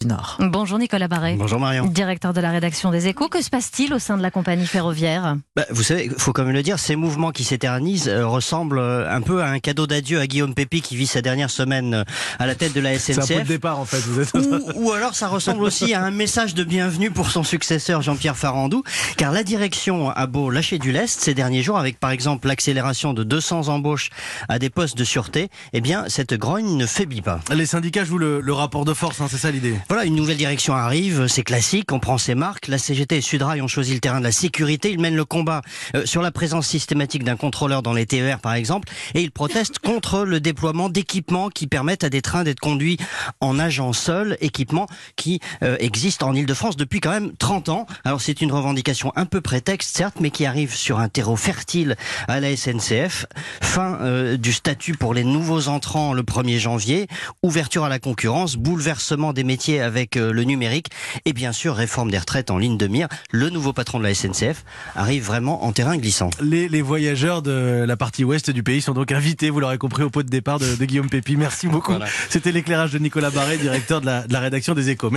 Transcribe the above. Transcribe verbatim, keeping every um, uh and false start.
Nord. Bonjour Nicolas Barret. Bonjour Marion. Directeur de la rédaction des Échos. Que se passe-t-il au sein de la compagnie ferroviaire ? Bah, vous savez, il faut quand même le dire, ces mouvements qui s'éternisent euh, ressemblent euh, un peu à un cadeau d'adieu à Guillaume Pépi qui vit sa dernière semaine euh, à la tête de la S N C F. C'est un point de départ en fait. Vous êtes... ou, ou alors ça ressemble aussi à un message de bienvenue pour son successeur Jean-Pierre Farandou, car la direction a beau lâcher du lest ces derniers jours avec par exemple l'accélération de deux cents embauches à des postes de sûreté, eh bien cette grogne ne faiblit pas. Les syndicats jouent le, le rapport de force, hein, c'est ça l'idée. Voilà, une nouvelle direction arrive, c'est classique, on prend ses marques. La C G T et Sudrail ont choisi le terrain de la sécurité. Ils mènent le combat euh, sur la présence systématique d'un contrôleur dans les T E R par exemple, et ils protestent contre le déploiement d'équipements qui permettent à des trains d'être conduits en nageant seuls, équipements qui euh, existent en Ile-de-France depuis quand même trente ans. Alors c'est une revendication un peu prétexte certes, mais qui arrive sur un terreau fertile à la S N C F. Fin euh, du statut pour les nouveaux entrants le premier janvier, ouverture à la concurrence, bouleversement des métiers avec euh, le numérique et bien sûr réforme des retraites en ligne de mire. Le nouveau patron de la S N C F arrive vraiment en terrain glissant. Les, les voyageurs de la partie ouest du pays sont donc invités, vous l'aurez compris, au pot de départ de, de Guillaume Pépi. Merci beaucoup. Voilà. C'était l'éclairage de Nicolas Barret, directeur de la, de la rédaction des Échos.